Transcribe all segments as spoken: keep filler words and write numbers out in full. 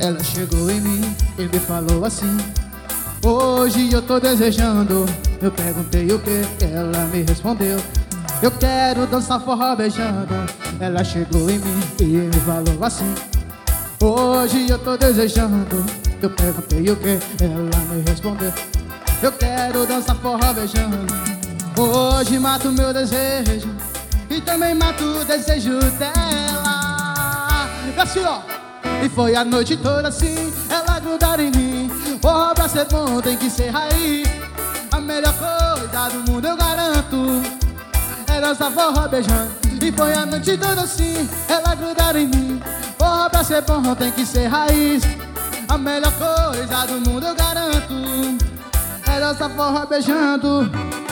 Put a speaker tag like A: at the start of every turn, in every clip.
A: Ela chegou em mim e me falou assim: hoje eu tô desejando. Eu perguntei o que, ela me respondeu: eu quero dançar forró beijando. Ela chegou em mim e me falou assim: hoje eu tô desejando. Eu perguntei o que, ela me respondeu: eu quero dançar forró beijando. Hoje mato meu desejo e também mato o desejo dela. E assim, ó. E foi a noite toda assim, ela grudar em mim. Forró pra ser bom tem que ser raiz. A melhor coisa do mundo eu garanto é dançar forró beijando. E foi a noite toda assim, ela grudar em mim. Forró pra ser bom tem que ser raiz. A melhor coisa do mundo eu garanto é dançar forró beijando.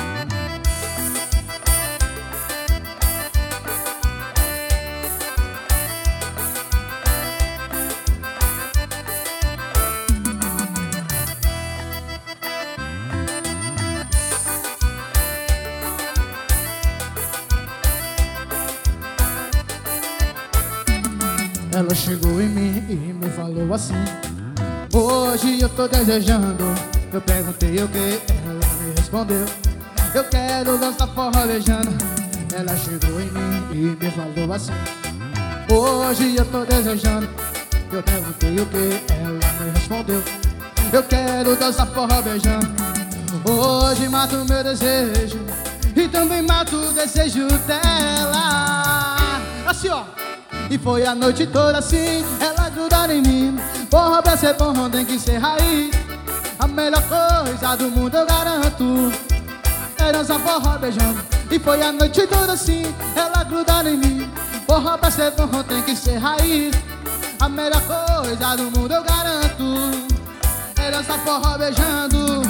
A: Ela chegou em mim e me falou assim: hoje eu tô desejando. Eu perguntei o que, ela me respondeu: eu quero dançar forró beijando. Ela chegou em mim e me falou assim: hoje eu tô desejando. Eu perguntei o que, ela me respondeu: eu quero dançar forró beijando. Hoje mato o meu desejo e também mato o desejo dela. Assim, ó. E foi a noite toda assim, ela grudar em mim. Forró pra ser bom tem que ser raiz. A melhor coisa do mundo eu garanto é dançar forró beijando. E foi a noite toda assim, ela grudar em mim. Forró pra ser bom tem que ser raiz. A melhor coisa do mundo eu garanto é dançar forró beijando.